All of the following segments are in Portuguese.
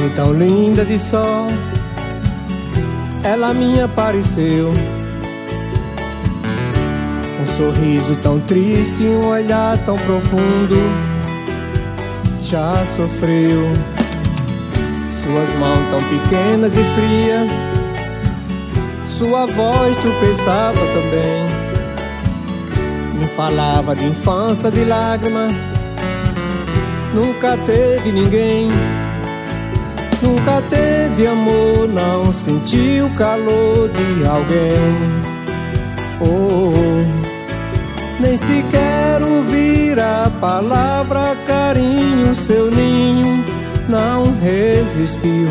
tarde tão linda de sol, ela me apareceu. Um sorriso tão triste, um olhar tão profundo. Já sofreu. Suas mãos tão pequenas e frias, sua voz tropeçava também. Me falava de infância, de lágrimas. Nunca teve ninguém, nunca teve amor, não sentiu o calor de alguém. Oh, nem sequer ouvir a palavra carinho, seu ninho não resistiu.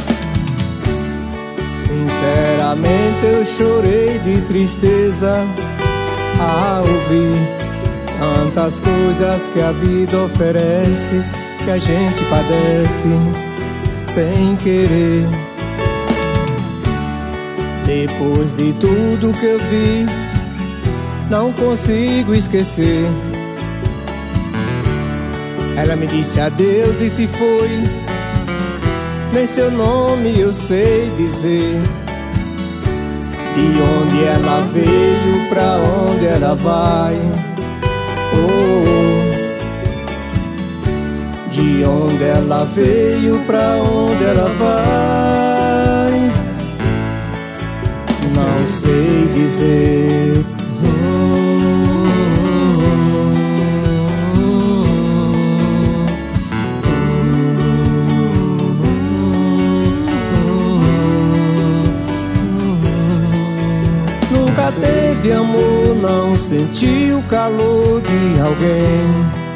Sinceramente eu chorei de tristeza ao ouvir tantas coisas que a vida oferece, que a gente padece sem querer. Depois de tudo que eu vi, não consigo esquecer. Ela me disse adeus e se foi, nem seu nome eu sei dizer. De onde ela veio, pra onde ela vai. Oh, de onde ela veio, pra onde ela vai, não sei dizer. Nunca teve amor, não sentiu o calor de alguém.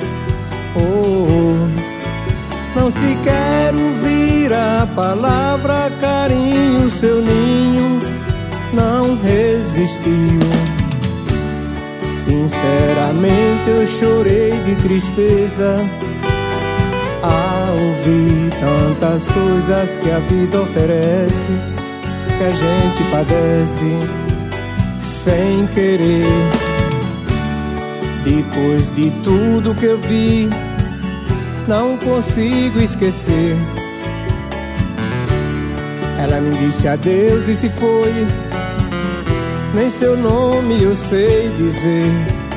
Oh, não sequer ouvir a palavra carinho, seu ninho não resistiu. Sinceramente eu chorei de tristeza ao ouvir tantas coisas que a vida oferece, que a gente padece sem querer. Depois de tudo que eu vi, não consigo esquecer. Ela me disse adeus e se foi, nem seu nome eu sei dizer.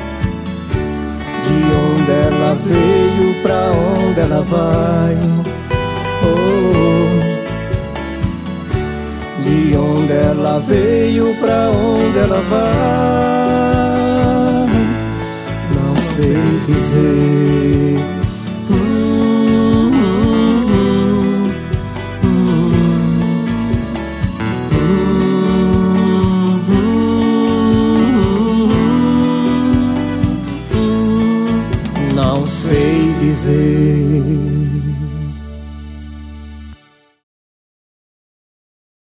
De onde ela veio, pra onde ela vai. Oh, de onde ela veio, pra onde ela vai, não sei dizer. Não sei dizer.